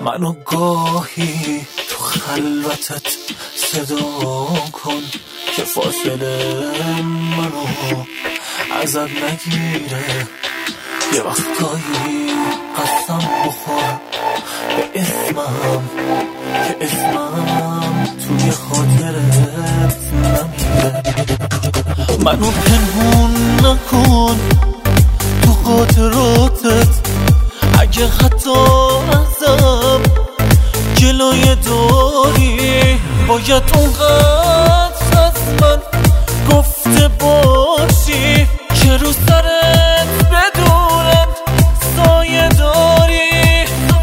منو گاهی تو خلوتت صدا کن که فاصله منو ازت نگیره. یه وقتایی قسم بخور به اسمم که اسمم توی خاطرت نمیره. منو پنهون نکن تو خاطراتت، اگه حتی ازم جلوی داری باید اونقدر از من گفته باشی که رو سرت بدونم سایه داری.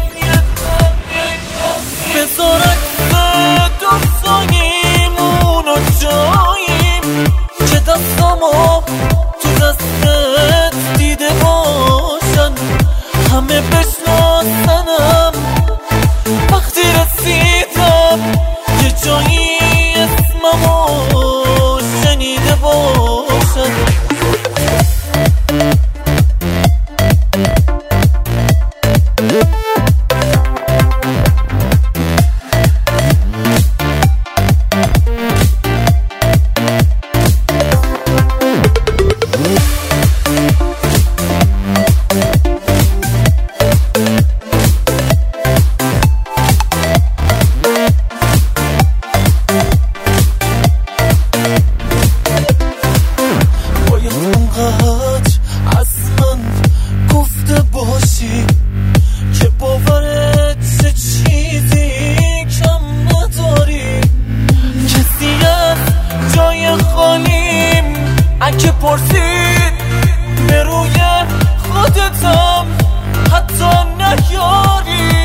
بذار عکس دوستاییمونو جاییم که دستامو تو دستت دیده باشن، همه بشناسنم وقتی رسیدم یه جایی اسممو شنیده باشن. از من گفته باشی که باورت چه چیزی کم نداری. کسی از جای خالیم اگه پرسید به روی خودتم حتی نیاری.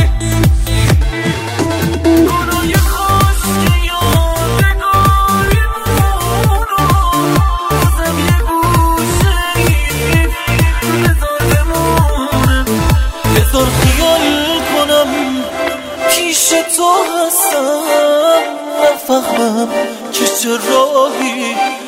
بذار خیال کنم پیش تو هستم، نفهمم که چه راهی